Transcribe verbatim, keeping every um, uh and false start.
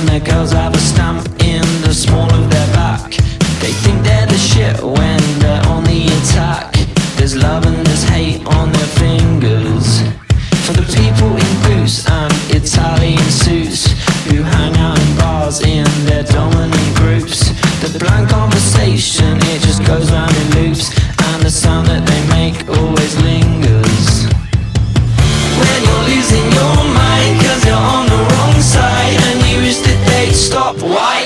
and their girls have a stamp in the small of their back. They think they're the shit when they're on the attack. There's love and there's hate on their fingers. For the people in boots and Italian suits who hang out in bars in their dominant groups. The blank conversation, it just goes round in loops, and the sound that they make always lingers. When you're losing your mind cause you're on the wrong side and you wish that they'd stop, why?